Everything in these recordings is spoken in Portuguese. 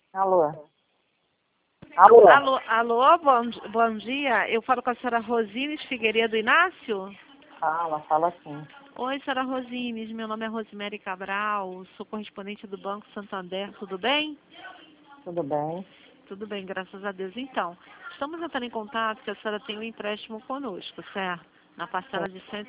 Alô? Alô? Alô, bom dia. Eu falo com a senhora Rosines Figueiredo Inácio? Fala sim. Oi, senhora Rosines. Meu nome é Rosemary Cabral. Sou correspondente do Banco Santander. Tudo bem? Tudo bem? Tudo bem, graças a Deus. Então, estamos entrando em contato que a senhora tem um empréstimo conosco, certo? Na parcela de R$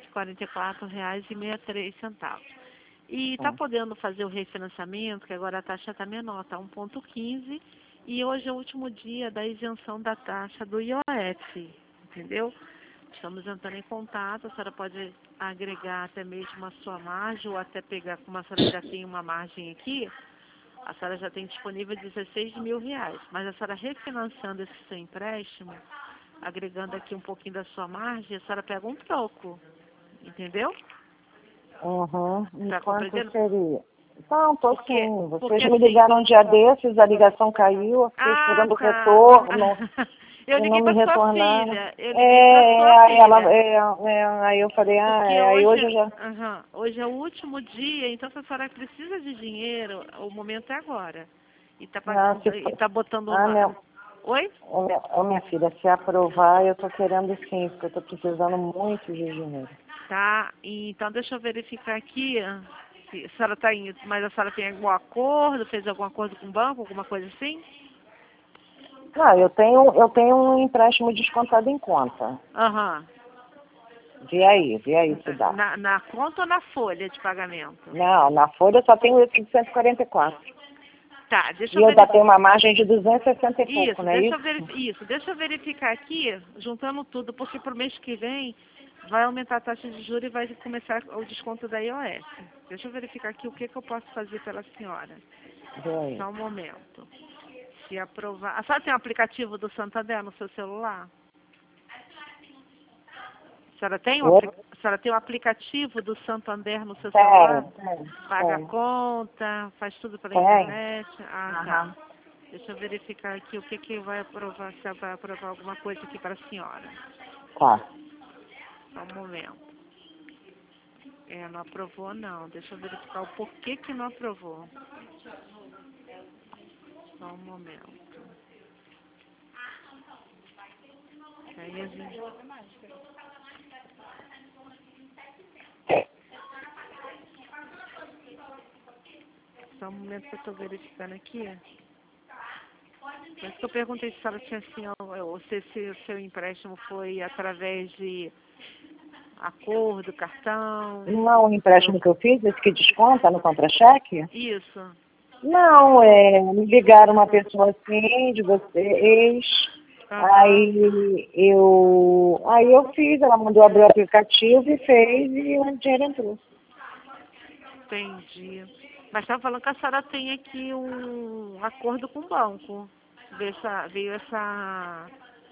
144,63. E está podendo fazer o refinanciamento, que agora a taxa está menor, está 1,15. E hoje é o último dia da isenção da taxa do IOF, entendeu? Estamos entrando em contato, a senhora pode agregar até mesmo a sua margem, ou até pegar, como a senhora já tem uma margem aqui, a senhora já tem disponível R$ 16 mil, mas a senhora refinanciando esse seu empréstimo, agregando aqui um pouquinho da sua margem, a senhora pega um troco, entendeu? E Tá quanto compreendendo? seria? Não, tô Porque, sim. Vocês porque me assim... ligaram um dia desses, a ligação caiu, eu fiquei esperando o tá. retorno Eu e não liguei me para sua retornaram. filha, eu liguei para sua Aí filha. aí eu falei, Porque aí hoje, hoje eu já... hoje é o último dia, então se a senhora precisa de dinheiro, o momento é agora. E tá Não, pagando, e tá botando meu, Oi? minha filha, se aprovar, eu tô querendo sim, porque eu tô precisando muito de dinheiro. Tá, então deixa eu verificar aqui se a senhora tá indo, mas a senhora tem algum acordo, fez algum acordo com o banco, alguma coisa assim? Não, eu tenho um empréstimo descontado em conta. Aham. Vê aí se dá. Na conta ou na folha de pagamento? Não, na folha só tem esse de 144. Tá, deixa E eu eu ainda verificar. tenho uma margem de 260 e pouco, Isso, não é isso? deixa eu verificar aqui, juntando tudo, porque pro mês que vem vai aumentar a taxa de juros e vai começar o desconto da IOF. Deixa eu verificar aqui o que eu posso fazer pela senhora. Vê aí. Só um momento. Se aprovar. A senhora tem um aplicativo do Santander no seu celular? A senhora tem Oi? a senhora tem um aplicativo do Santander no seu celular? Tem. Paga a conta, faz tudo pela Tem. internet? Ah, tá. Aham. Deixa eu verificar aqui o que vai aprovar, se vai aprovar alguma coisa aqui para a senhora. Tá. Só um momento. Não aprovou não. Deixa eu verificar o porquê que não aprovou. Só um momento. Aí a gente... Só um momento que eu estou verificando aqui. Por isso que eu perguntei se a senhora tinha assim, ou se o seu empréstimo foi através de acordo, cartão. Não, o empréstimo que eu fiz, esse que desconta no contra-cheque? Isso. Não, me ligaram uma pessoa assim, de vocês. Aí eu fiz, ela mandou abrir o aplicativo e fez e o dinheiro entrou. Entendi. Mas estava falando que a senhora tem aqui um acordo com o banco. Veio essa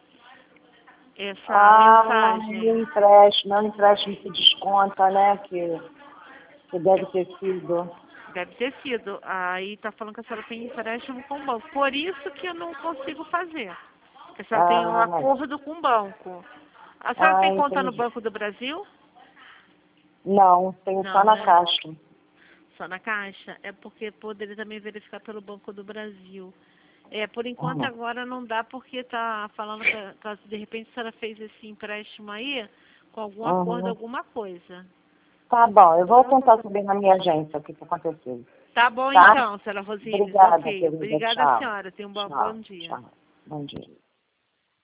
mensagem. Meu empréstimo se desconta, né? Que deve ter sido. Deve ter sido. Aí está falando que a senhora tem empréstimo com o banco. Por isso que eu não consigo fazer. Porque a senhora tem um acordo com o banco. A senhora tem conta no Entendi. Banco do Brasil? Não, tenho só Não, na né? Caixa. Só na Caixa? É porque poderia também verificar pelo Banco do Brasil. Por enquanto Uhum. agora não dá porque tá falando que de repente a senhora fez esse empréstimo aí com algum acordo, Uhum. alguma coisa. Tá bom, eu vou tentar saber na minha agência o que aconteceu. Tá bom Tá? então, senhora Rosines. Obrigada, Ok. querida. Obrigada, Tchau. senhora. Tenha um bom Tchau. dia. Tchau. Bom dia.